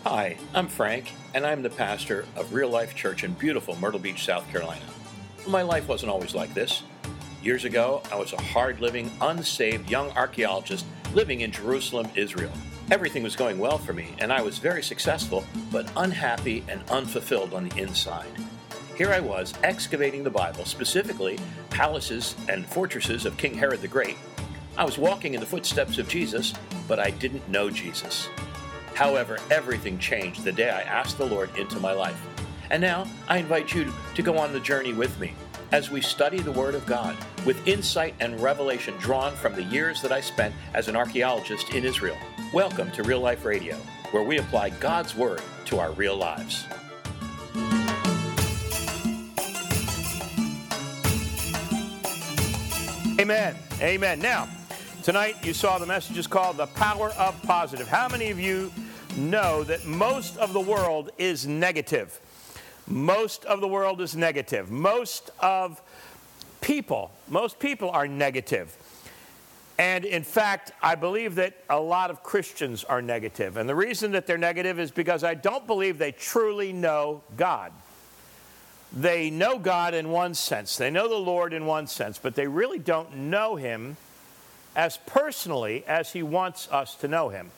Hi, I'm Frank, and I'm the pastor of Real Life Church in beautiful Myrtle Beach, South Carolina. My life wasn't always like this. Years ago, I was a hard-living, unsaved young archaeologist living in Jerusalem, Israel. Everything was going well for me, and I was very successful, but unhappy and unfulfilled on the inside. Here I was, excavating the Bible, specifically palaces and fortresses of King Herod the Great. I was walking in the footsteps of Jesus, but I didn't know Jesus. However, everything changed the day I asked the Lord into my life. And now, I invite you to go on the journey with me as we study the Word of God with insight and revelation drawn from the years that I spent as an archaeologist in Israel. Welcome to Real Life Radio, where we apply God's Word to our real lives. Amen. Amen. Now, tonight you saw the message is called The Power of Positive. How many of you know that most of the world is negative? Most of the world is negative. Most people are negative. And in fact, I believe that a lot of Christians are negative. And the reason that they're negative is because I don't believe they truly know God. They know God in one sense. They know the Lord in one sense, but they really don't know Him as personally as He wants us to know Him.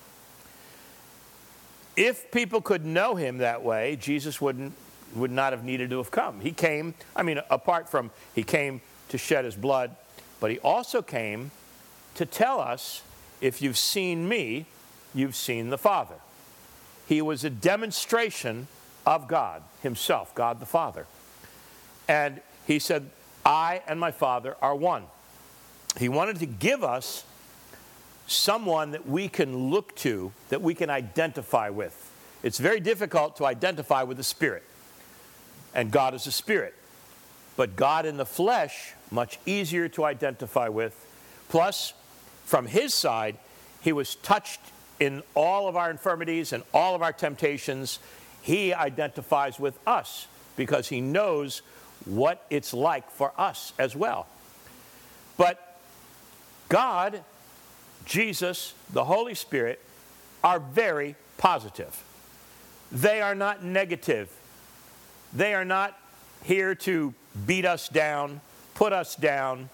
If people could know Him that way, Jesus would not have needed to have come. He came, apart from He came to shed His blood, but He also came to tell us, if you've seen me, you've seen the Father. He was a demonstration of God Himself, God the Father. And He said, I and my Father are one. He wanted to give us someone that we can look to, that we can identify with. It's very difficult to identify with the Spirit. And God is a Spirit. But God in the flesh, much easier to identify with. Plus, from His side, He was touched in all of our infirmities and all of our temptations. He identifies with us because He knows what it's like for us as well. But God, Jesus, the Holy Spirit are very positive. They are not negative. They are not here to beat us down, put us down.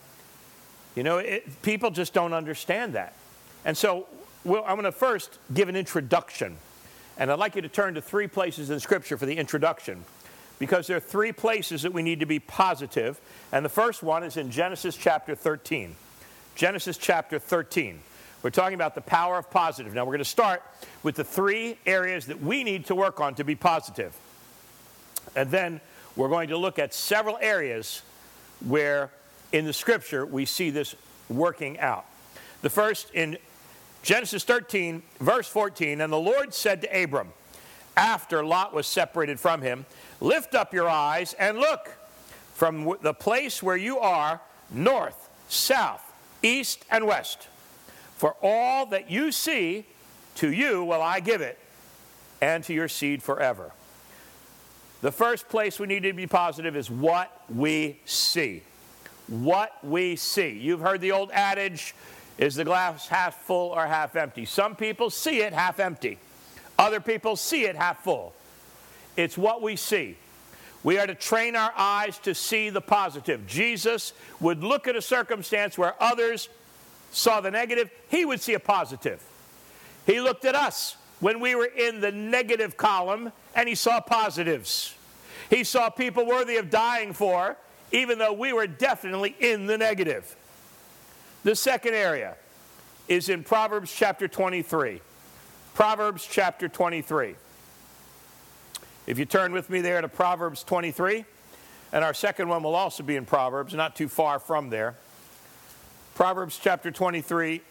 People just don't understand that. And so I'm going to first give an introduction. And I'd like you to turn to 3 places in Scripture for the introduction, because there are 3 places that we need to be positive. And the first one is in Genesis chapter 13. Genesis chapter 13. We're talking about the power of positive. Now we're going to start with the 3 areas that we need to work on to be positive. And then we're going to look at several areas where in the Scripture we see this working out. The first in Genesis 13, verse 14, and the Lord said to Abram, after Lot was separated from him, lift up your eyes and look from the place where you are, north, south, east, and west. For all that you see, to you will I give it, and to your seed forever. The first place we need to be positive is what we see. What we see. You've heard the old adage, is the glass half full or half empty? Some people see it half empty. Other people see it half full. It's what we see. We are to train our eyes to see the positive. Jesus would look at a circumstance where others saw the negative. He would see a positive. He looked at us when we were in the negative column, and He saw positives. He saw people worthy of dying for, even though we were definitely in the negative. The second area is in Proverbs chapter 23. Proverbs chapter 23. If you turn with me there to Proverbs 23, and our second one will also be in Proverbs, not too far from there. Proverbs chapter 23,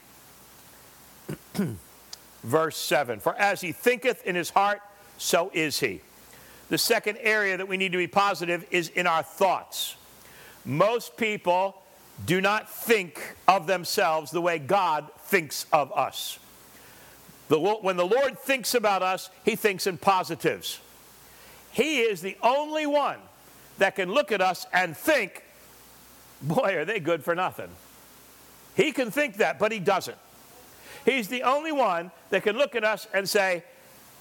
verse 7. For as he thinketh in his heart, so is he. The second area that we need to be positive is in our thoughts. Most people do not think of themselves the way God thinks of us. When the Lord thinks about us, He thinks in positives. He is the only one that can look at us and think, boy, are they good for nothing. He can think that, but He doesn't. He's the only one that can look at us and say,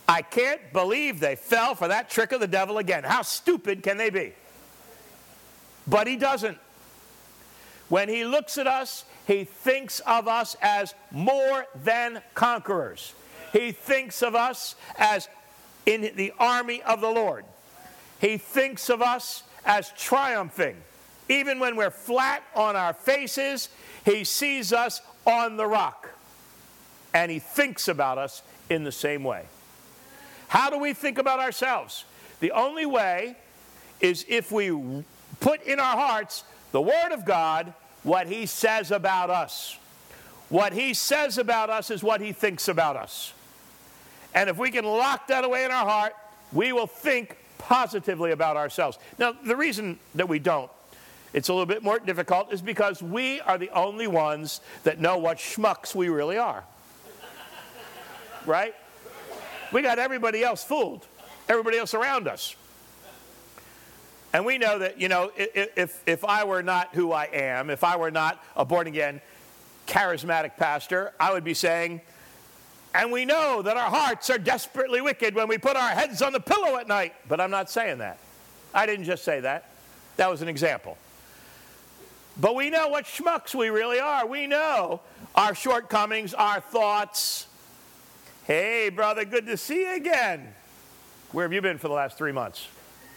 I can't believe they fell for that trick of the devil again. How stupid can they be? But he doesn't. When he looks at us, he thinks of us as more than conquerors. He thinks of us as in the army of the Lord. He thinks of us as triumphing. Even when we're flat on our faces, he sees us on the rock. And he thinks about us in the same way. How do we think about ourselves? The only way is if we put in our hearts the Word of God, what he says about us. What he says about us is what he thinks about us. And if we can lock that away in our heart, we will think positively about ourselves. Now, the reason that we don't, it's a little bit more difficult, is because we are the only ones that know what schmucks we really are. Right? We got everybody else fooled. Everybody else around us. And we know that, you know, if I were not who I am, if I were not a born-again, charismatic pastor, I would be saying, and we know that our hearts are desperately wicked when we put our heads on the pillow at night. But I'm not saying that. I didn't just say that. That was an example. But we know what schmucks we really are. We know our shortcomings, our thoughts. Hey, brother, good to see you again. Where have you been for the last 3 months?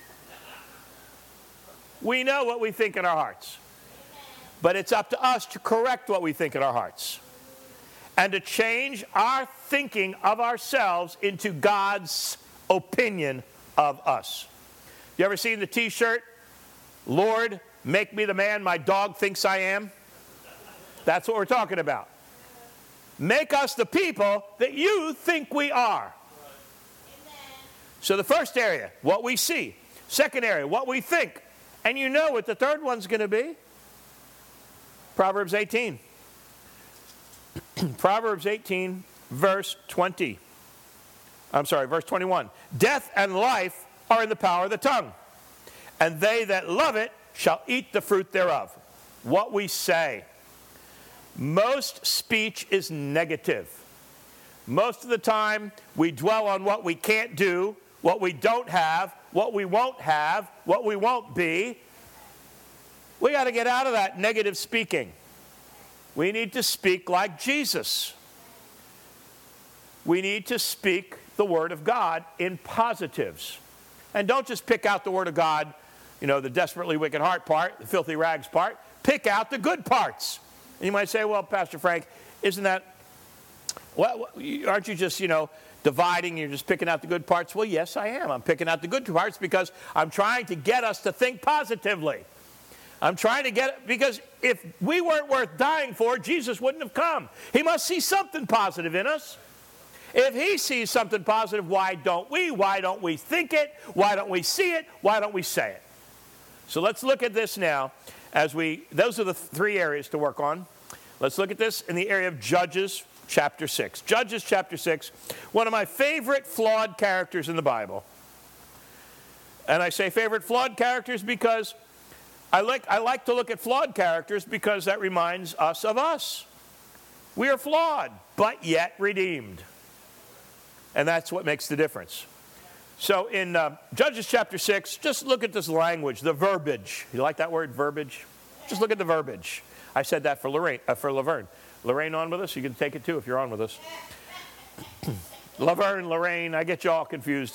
We know what we think in our hearts. But it's up to us to correct what we think in our hearts. And to change our thinking of ourselves into God's opinion of us. You ever seen the t-shirt, Lord, make me the man my dog thinks I am? That's what we're talking about. Make us the people that you think we are. So the first area, what we see. Second area, what we think. And you know what the third one's going to be? Proverbs 18. Proverbs 18, verse 20. I'm sorry, verse 21. Death and life are in the power of the tongue, and they that love it shall eat the fruit thereof. What we say. Most speech is negative. Most of the time, we dwell on what we can't do, what we don't have, what we won't be. We got to get out of that negative speaking. We need to speak like Jesus. We need to speak the Word of God in positives. And don't just pick out the Word of God, you know, the desperately wicked heart part, the filthy rags part. Pick out the good parts. And you might say, well, Pastor Frank, isn't that, aren't you just, you know, dividing, you're just picking out the good parts? Well, yes, I am. I'm picking out the good parts because I'm trying to get us to think positively. I'm trying to get it, because if we weren't worth dying for, Jesus wouldn't have come. He must see something positive in us. If he sees something positive, why don't we? Why don't we think it? Why don't we see it? Why don't we say it? So let's look at this now those are the three areas to work on. Let's look at this in the area of Judges chapter 6. Judges chapter 6, one of my favorite flawed characters in the Bible. And I say favorite flawed characters because I like to look at flawed characters because that reminds us of us. We are flawed, but yet redeemed. And that's what makes the difference. So in Judges chapter 6, just look at this language, the verbiage. You like that word, verbiage? Just look at the verbiage. I said that for Laverne. Lorraine on with us? You can take it too if you're on with us. Laverne, Lorraine, I get you all confused.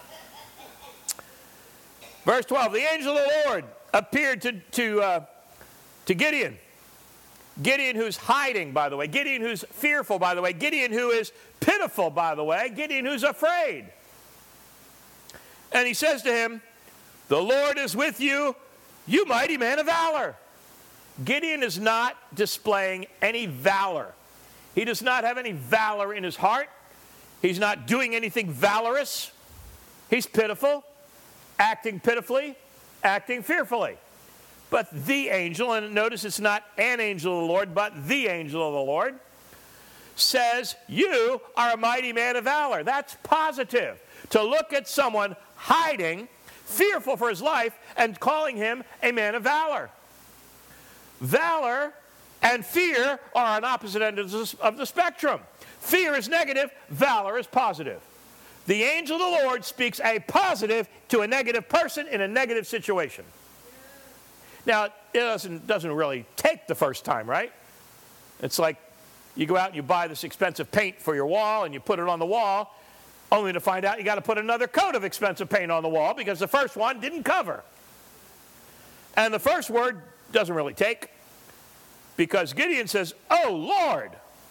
Verse 12, the angel of the Lord appeared to Gideon. Gideon who's hiding, by the way. Gideon who's fearful, by the way. Gideon who is pitiful, by the way. Gideon who's afraid. And he says to him, the Lord is with you, you mighty man of valor. Gideon is not displaying any valor. He does not have any valor in his heart. He's not doing anything valorous. He's pitiful, acting pitifully, acting fearfully. But the angel, and notice it's not an angel of the Lord, but the angel of the Lord, says, you are a mighty man of valor. That's positive. To look at someone hiding, fearful for his life, and calling him a man of valor. Valor and fear are on opposite ends of the spectrum. Fear is negative, valor is positive. The angel of the Lord speaks a positive to a negative person in a negative situation. Now, it doesn't really take the first time, right? It's like you go out and you buy this expensive paint for your wall and you put it on the wall, only to find out you got to put another coat of expensive paint on the wall because the first one didn't cover. And the first word doesn't really take, because Gideon says, "Oh, Lord."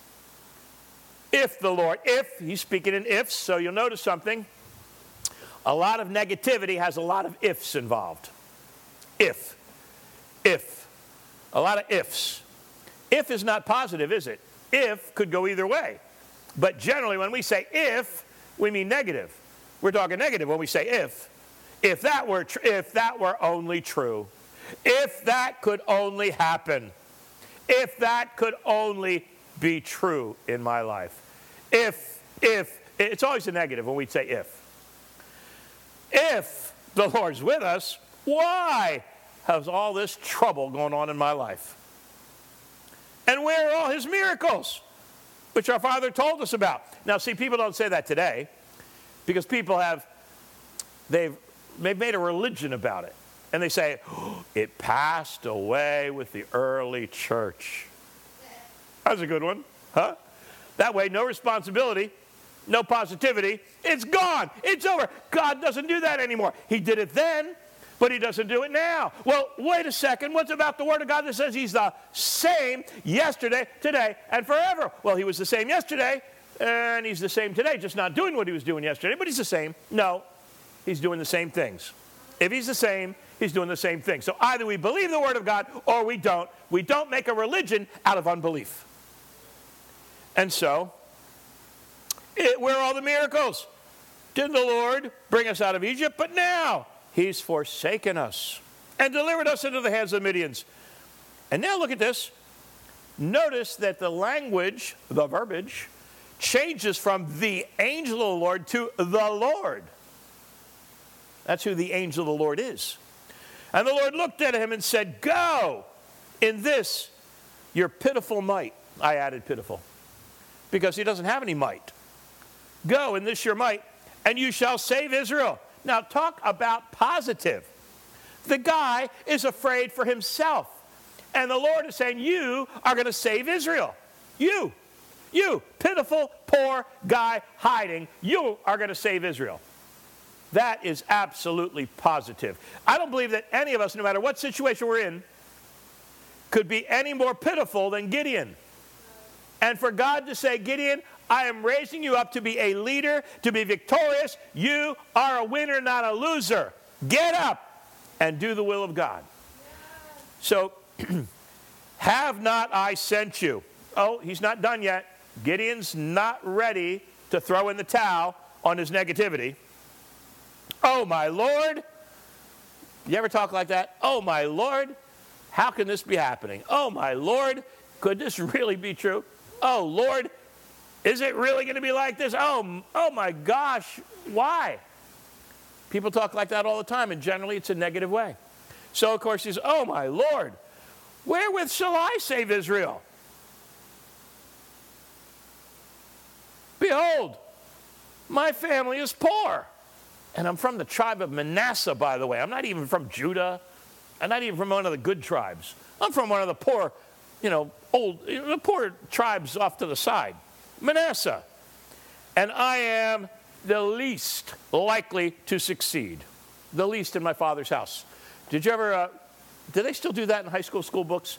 If the Lord, if, he's speaking in ifs, so you'll notice something. A lot of negativity has a lot of ifs involved. If. A lot of ifs. If is not positive, is it? If could go either way. But generally, when we say if, we mean negative. We're talking negative when we say if. If that were only true. If that could only happen. If that could only be true in my life. If, it's always a negative when we say if. If the Lord's with us, why has all this trouble going on in my life? And where are all his miracles, which our Father told us about? Now, see, people don't say that today because people they've made a religion about it. And they say, oh, it passed away with the early church. That's a good one, huh? That way, no responsibility, no positivity. It's gone. It's over. God doesn't do that anymore. He did it then, but he doesn't do it now. Well, wait a second. What's about the Word of God that says he's the same yesterday, today, and forever? Well, he was the same yesterday, and he's the same today, just not doing what he was doing yesterday, but he's the same. No, he's doing the same things. If he's the same, he's doing the same thing. So either we believe the Word of God or we don't. We don't make a religion out of unbelief. And so, where are all the miracles? Didn't the Lord bring us out of Egypt? But now, he's forsaken us and delivered us into the hands of the Midians. And now look at this. Notice that the language, the verbiage, changes from the angel of the Lord to the Lord. That's who the angel of the Lord is. And the Lord looked at him and said, go in this, your pitiful might. I added pitiful, because he doesn't have any might. Go in this your might, and you shall save Israel. Now talk about positive. The guy is afraid for himself. And the Lord is saying, you are going to save Israel. You, pitiful, poor guy hiding, you are going to save Israel. That is absolutely positive. I don't believe that any of us, no matter what situation we're in, could be any more pitiful than Gideon. And for God to say, Gideon, I am raising you up to be a leader, to be victorious. You are a winner, not a loser. Get up and do the will of God. So, have not I sent you? Oh, he's not done yet. Gideon's not ready to throw in the towel on his negativity. Oh, my Lord. You ever talk like that? Oh, my Lord, how can this be happening? Oh, my Lord, could this really be true? Oh, Lord, is it really going to be like this? Oh, my gosh, why? People talk like that all the time, and generally it's a negative way. So, of course, he says, oh, my Lord, wherewith shall I save Israel? Behold, my family is poor. And I'm from the tribe of Manasseh, by the way. I'm not even from Judah. I'm not even from one of the good tribes. I'm from one of the poor, the poor tribes off to the side. Manasseh. And I am the least likely to succeed. The least in my father's house. Did you ever, did they still do that in high school books?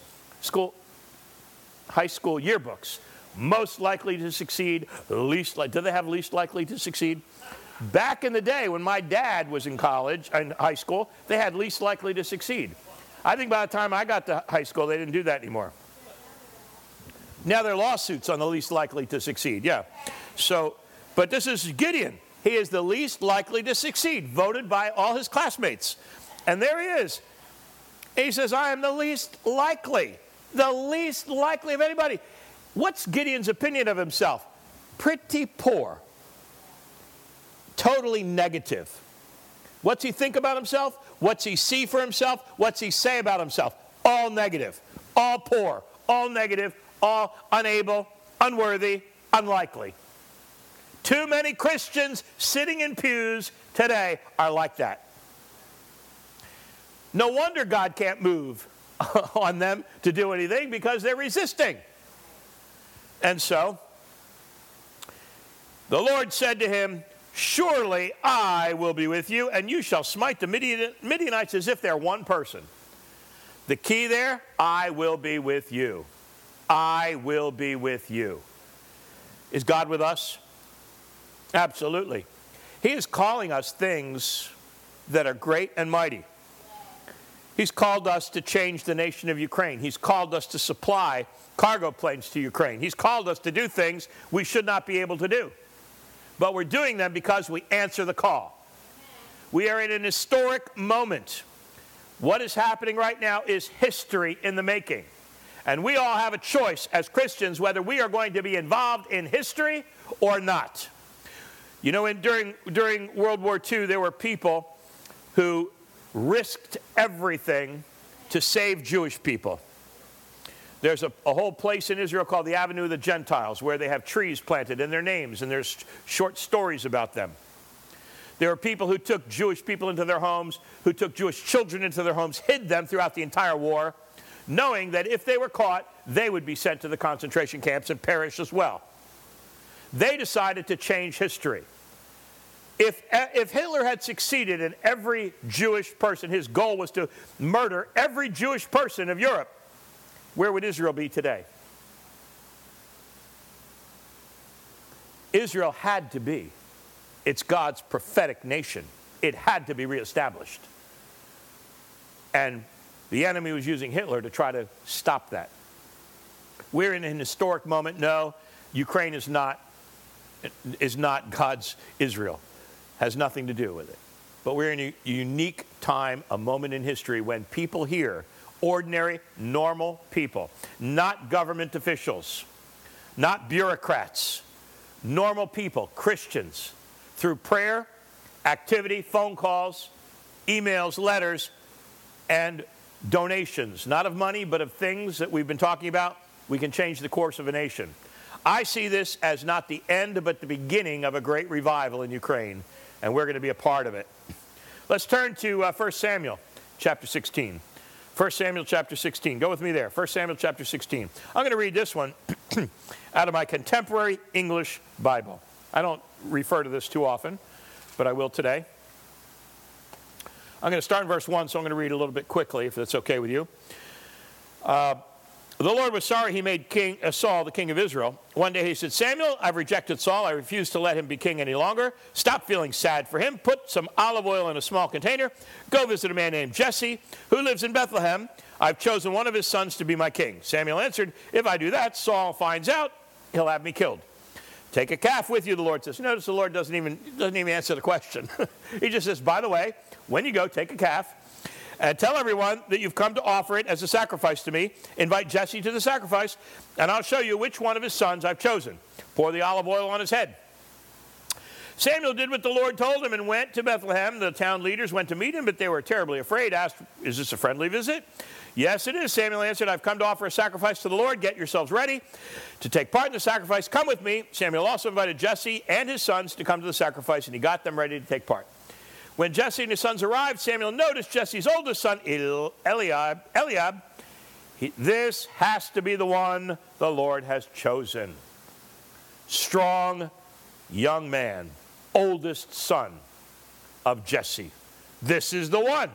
High school yearbooks. Most likely to succeed, least likely. Did they have least likely to succeed? Back in the day when my dad was in college and high school, they had least likely to succeed. I think by the time I got to high school, they didn't do that anymore. Now there are lawsuits on the least likely to succeed, yeah. So, but this is Gideon. He is the least likely to succeed, voted by all his classmates. And there he is. He says, I am the least likely of anybody. What's Gideon's opinion of himself? Pretty poor. Totally negative. What's he think about himself? What's he see for himself? What's he say about himself? All negative, all poor, all negative, all unable, unworthy, unlikely. Too many Christians sitting in pews today are like that. No wonder God can't move on them to do anything, because they're resisting. And so the Lord said to him, surely I will be with you, and you shall smite the Midianites as if they're one person. The key there, I will be with you. I will be with you. Is God with us? Absolutely. He is calling us things that are great and mighty. He's called us to change the nation of Ukraine. He's called us to supply cargo planes to Ukraine. He's called us to do things we should not be able to do. But we're doing them because we answer the call. We are in an historic moment. What is happening right now is history in the making. And we all have a choice as Christians whether we are going to be involved in history or not. You know, during World War II, there were people who risked everything to save Jewish people. There's a whole place in Israel called the Avenue of the Gentiles, where they have trees planted in their names, and there's short stories about them. There are people who took Jewish people into their homes, who took Jewish children into their homes, hid them throughout the entire war, knowing that if they were caught, they would be sent to the concentration camps and perish as well. They decided to change history. If Hitler had succeeded in every Jewish person, his goal was to murder every Jewish person of Europe, where would Israel be today? Israel had to be. It's God's prophetic nation. It had to be reestablished. And the enemy was using Hitler to try to stop that. We're in an historic moment. No, Ukraine is not God's Israel. Has nothing to do with it. But we're in a unique time, a moment in history when people here, ordinary, normal people, not government officials, not bureaucrats, normal people, Christians, through prayer, activity, phone calls, emails, letters, and donations, not of money, but of things that we've been talking about, we can change the course of a nation. I see this as not the end, but the beginning of a great revival in Ukraine, and we're going to be a part of it. Let's turn to 1 Samuel chapter 16. 1 Samuel chapter 16. Go with me there. 1 Samuel chapter 16. I'm going to read this one out of my contemporary English Bible. I don't refer to this too often, but I will today. I'm going to start in verse 1, so I'm going to read a little bit quickly, if that's okay with you. The Lord was sorry he made Saul the king of Israel. One day he said, Samuel, I've rejected Saul. I refuse to let him be king any longer. Stop feeling sad for him. Put some olive oil in a small container. Go visit a man named Jesse, who lives in Bethlehem. I've chosen one of his sons to be my king. Samuel answered, if I do that, Saul finds out, he'll have me killed. Take a calf with you, the Lord says. Notice the Lord doesn't even answer the question. He just says, by the way, when you go, take a calf. And tell everyone that you've come to offer it as a sacrifice to me. Invite Jesse to the sacrifice, and I'll show you which one of his sons I've chosen. Pour the olive oil on his head. Samuel did what the Lord told him and went to Bethlehem. The town leaders went to meet him, but they were terribly afraid. Asked, is this a friendly visit? Yes, it is. Samuel answered, I've come to offer a sacrifice to the Lord. Get yourselves ready to take part in the sacrifice. Come with me. Samuel also invited Jesse and his sons to come to the sacrifice, and he got them ready to take part. When Jesse and his sons arrived, Samuel noticed Jesse's oldest son, Eliab. This has to be the one the Lord has chosen. Strong young man, oldest son of Jesse. This is the one.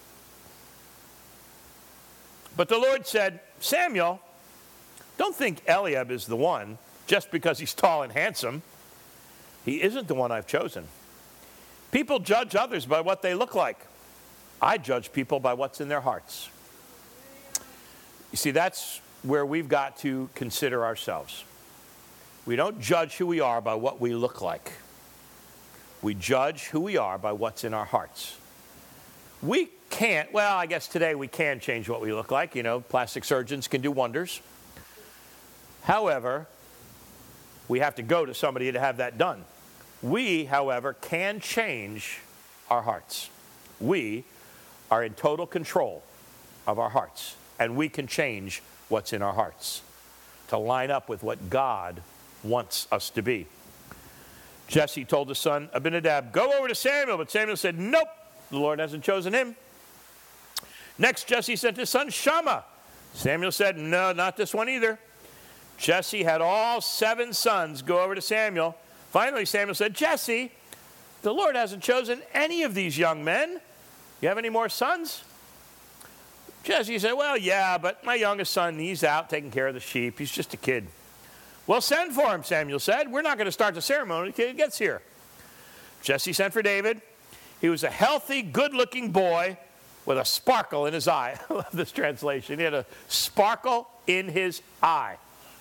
But the Lord said, Samuel, don't think Eliab is the one just because he's tall and handsome. He isn't the one I've chosen. People judge others by what they look like. I judge people by what's in their hearts. You see, that's where we've got to consider ourselves. We don't judge who we are by what we look like. We judge who we are by what's in our hearts. We can't, well, I guess today we can change what we look like. You know, plastic surgeons can do wonders. However, we have to go to somebody to have that done. We, however, can change our hearts. We are in total control of our hearts, and we can change what's in our hearts to line up with what God wants us to be. Jesse told his son Abinadab, go over to Samuel. But Samuel said, nope, the Lord hasn't chosen him. Next, Jesse sent his son Shammah. Samuel said, no, not this one either. Jesse had all 7 sons go over to Samuel. Finally, Samuel said, Jesse, the Lord hasn't chosen any of these young men. You have any more sons? Jesse said, well, yeah, but my youngest son, he's out taking care of the sheep. He's just a kid. Well, send for him, Samuel said. We're not going to start the ceremony until he gets here. Jesse sent for David. He was a healthy, good-looking boy with a sparkle in his eye. I love this translation. He had a sparkle in his eye.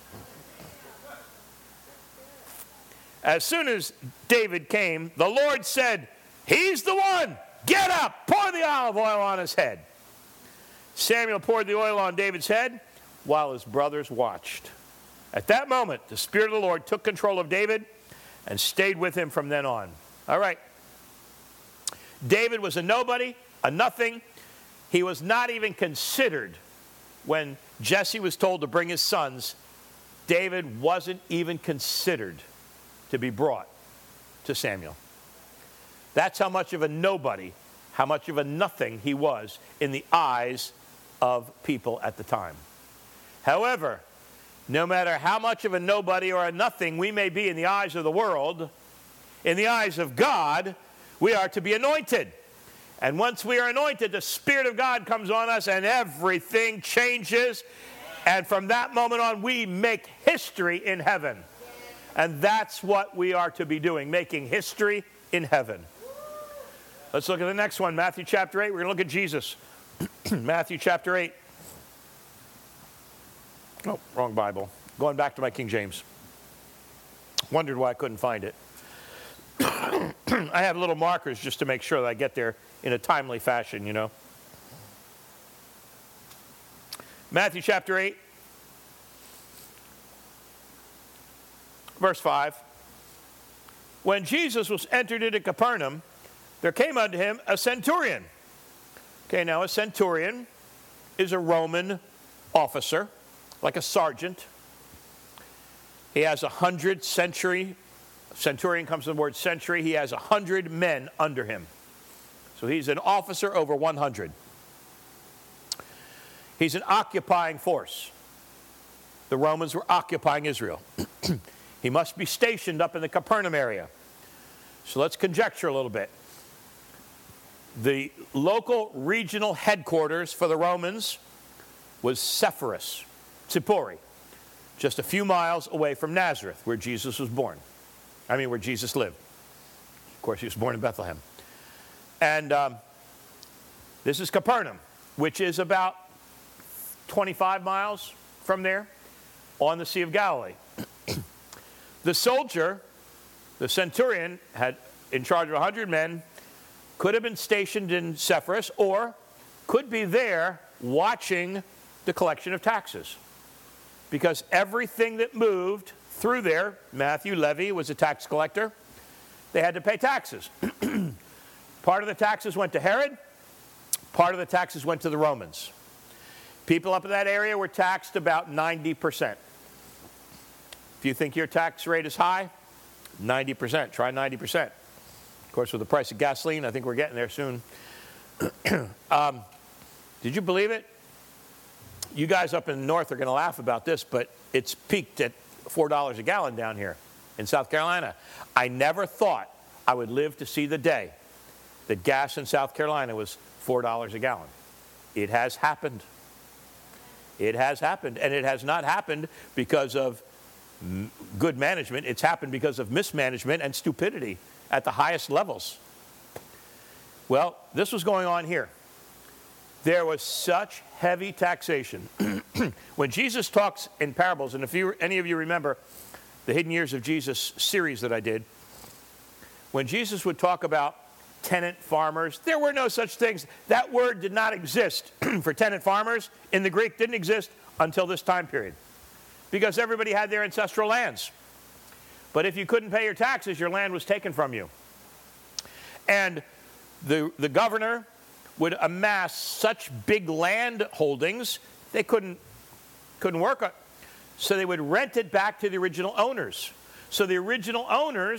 As soon as David came, the Lord said, he's the one. Get up, pour the olive oil on his head. Samuel poured the oil on David's head while his brothers watched. At that moment, the Spirit of the Lord took control of David and stayed with him from then on. All right. David was a nobody, a nothing. He was not even considered when Jesse was told to bring his sons. David wasn't even considered to be brought to Samuel. That's how much of a nobody, how much of a nothing he was in the eyes of people at the time. However, no matter how much of a nobody or a nothing we may be in the eyes of the world, in the eyes of God, we are to be anointed. And once we are anointed, the Spirit of God comes on us and everything changes. And from that moment on, we make history in heaven. And that's what we are to be doing, making history in heaven. Let's look at the next one, Matthew chapter 8. We're going to look at Jesus. Matthew chapter 8. Oh, wrong Bible. Going back to my King James. Wondered why I couldn't find it. I have little markers just to make sure that I get there in a timely fashion, you know. Matthew chapter 8. Verse 5. When Jesus was entered into Capernaum, there came unto him a centurion. Okay, now a centurion is a Roman officer, like a sergeant. He has 100 centurion comes from the word century. He has 100 men under him. So he's an officer over 100. He's an occupying force. The Romans were occupying Israel. He must be stationed up in the Capernaum area. So let's conjecture a little bit. The local regional headquarters for the Romans was Sepphoris, Zippori, just a few miles away from Nazareth, where Jesus was born. Where Jesus lived. Of course, he was born in Bethlehem. And this is Capernaum, which is about 25 miles from there on the Sea of Galilee. The soldier, the centurion, had in charge of 100 men, could have been stationed in Sepphoris or could be there watching the collection of taxes. Because everything that moved through there, Matthew Levy was a tax collector, they had to pay taxes. Part of the taxes went to Herod, part of the taxes went to the Romans. People up in that area were taxed about 90%. If you think your tax rate is high, 90%. Try 90%. Of course, with the price of gasoline, I think we're getting there soon. Did you believe it? You guys up in the north are going to laugh about this, but it's peaked at $4 a gallon down here in South Carolina. I never thought I would live to see the day that gas in South Carolina was $4 a gallon. It has happened. It has happened. And it has not happened because of good management. It's happened because of mismanagement and stupidity at the highest levels. Well, this was going on here. There was such heavy taxation. When Jesus talks in parables, and if any of you remember the Hidden Years of Jesus series that I did, when Jesus would talk about tenant farmers, there were no such things. That word did not exist for tenant farmers in the Greek, didn't exist until this time period, because everybody had their ancestral lands. But if you couldn't pay your taxes, your land was taken from you. And the governor would amass such big land holdings, they couldn't work on. So they would rent it back to the original owners. So the original owners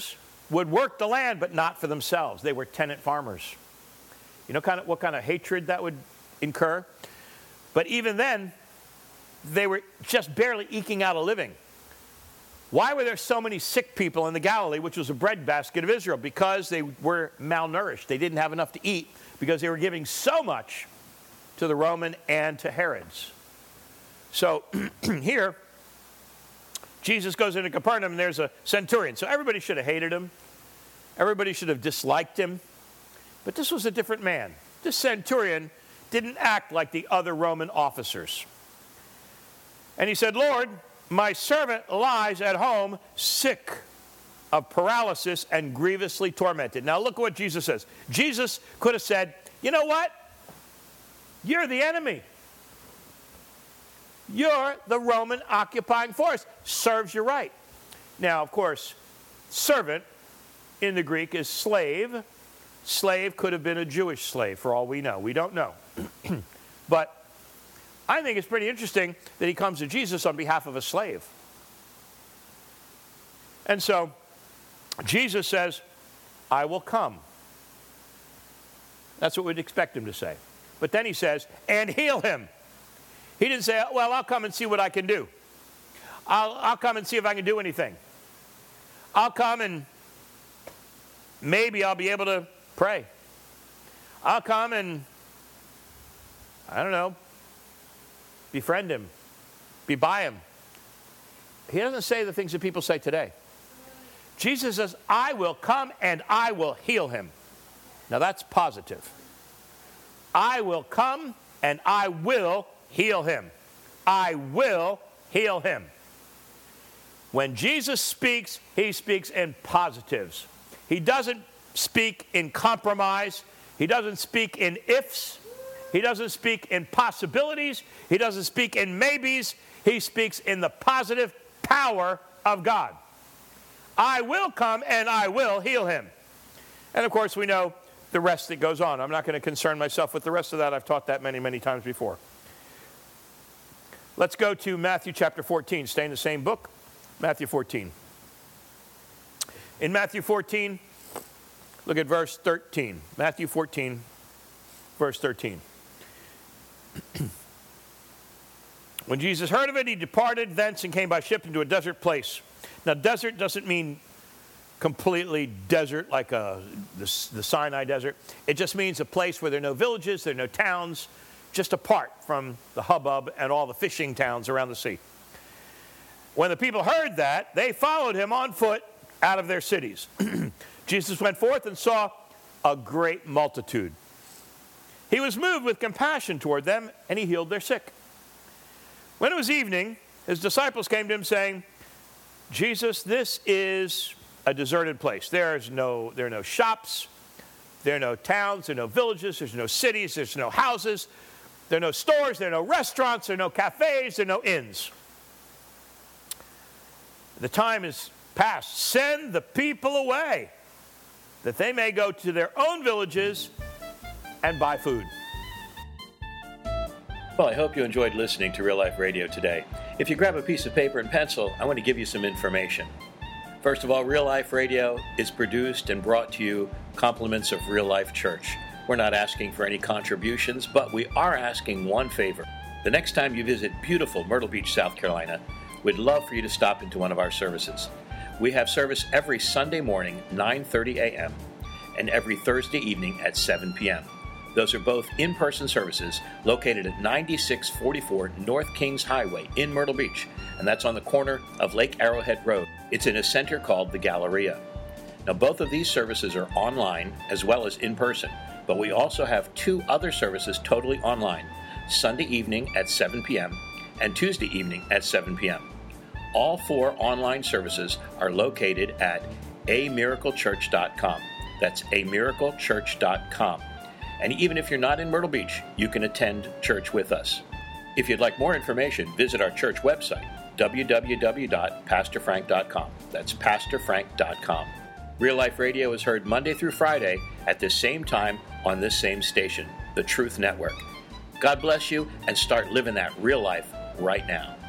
would work the land, but not for themselves. They were tenant farmers. You know what kind of hatred that would incur? But even then, they were just barely eking out a living. Why were there so many sick people in the Galilee, which was a breadbasket of Israel? Because they were malnourished. They didn't have enough to eat because they were giving so much to the Roman and to Herod's. So here, Jesus goes into Capernaum, and there's a centurion. So everybody should have hated him. Everybody should have disliked him. But this was a different man. This centurion didn't act like the other Roman officers. And he said, "Lord, my servant lies at home sick of paralysis and grievously tormented." Now look at what Jesus says. Jesus could have said, "You know what? You're the enemy. You're the Roman occupying force. Serves you right." Now, of course, servant in the Greek is slave. Slave could have been a Jewish slave for all we know. We don't know. But I think it's pretty interesting that he comes to Jesus on behalf of a slave. And so Jesus says, "I will come." That's what we'd expect him to say. But then he says, "and heal him." He didn't say, "Well, I'll come and see what I can do. I'll come and see if I can do anything. I'll come and maybe I'll be able to pray. I'll come and, I don't know, befriend him, be by him." He doesn't say the things that people say today. Jesus says, "I will come and I will heal him." Now that's positive. I will come and I will heal him. I will heal him. When Jesus speaks, he speaks in positives. He doesn't speak in compromise. He doesn't speak in ifs. He doesn't speak in possibilities. He doesn't speak in maybes. He speaks in the positive power of God. I will come and I will heal him. And of course, we know the rest that goes on. I'm not going to concern myself with the rest of that. I've taught that many, many times before. Let's go to Matthew chapter 14. Stay in the same book. Matthew 14. In Matthew 14, look at verse 13. Matthew 14, verse 13. When Jesus heard of it, he departed thence and came by ship into a desert place. Now, desert doesn't mean completely desert like the Sinai desert. It just means a place where there are no villages, there are no towns, just apart from the hubbub and all the fishing towns around the sea. When the people heard that, they followed him on foot out of their cities. Jesus went forth and saw a great multitude. He was moved with compassion toward them, and he healed their sick. When it was evening, his disciples came to him saying, "Jesus, this is a deserted place. There are no shops, there are no towns, there are no villages, there's no cities, there's no houses, there are no stores, there are no restaurants, there are no cafes, there are no inns. The time is past. Send the people away, that they may go to their own villages and buy food." Well, I hope you enjoyed listening to Real Life Radio today. If you grab a piece of paper and pencil, I want to give you some information. First of all, Real Life Radio is produced and brought to you compliments of Real Life Church. We're not asking for any contributions, but we are asking one favor. The next time you visit beautiful Myrtle Beach, South Carolina, we'd love for you to stop into one of our services. We have service every Sunday morning, 9:30 a.m., and every Thursday evening at 7 p.m. Those are both in-person services located at 9644 North Kings Highway in Myrtle Beach, and that's on the corner of Lake Arrowhead Road. It's in a center called the Galleria. Now, both of these services are online as well as in person, but we also have two other services totally online, Sunday evening at 7 p.m. and Tuesday evening at 7 p.m. All four online services are located at amiraclechurch.com. That's amiraclechurch.com. And even if you're not in Myrtle Beach, you can attend church with us. If you'd like more information, visit our church website, www.pastorfrank.com. That's pastorfrank.com. Real Life Radio is heard Monday through Friday at the same time on this same station, the Truth Network. God bless you, and start living that real life right now.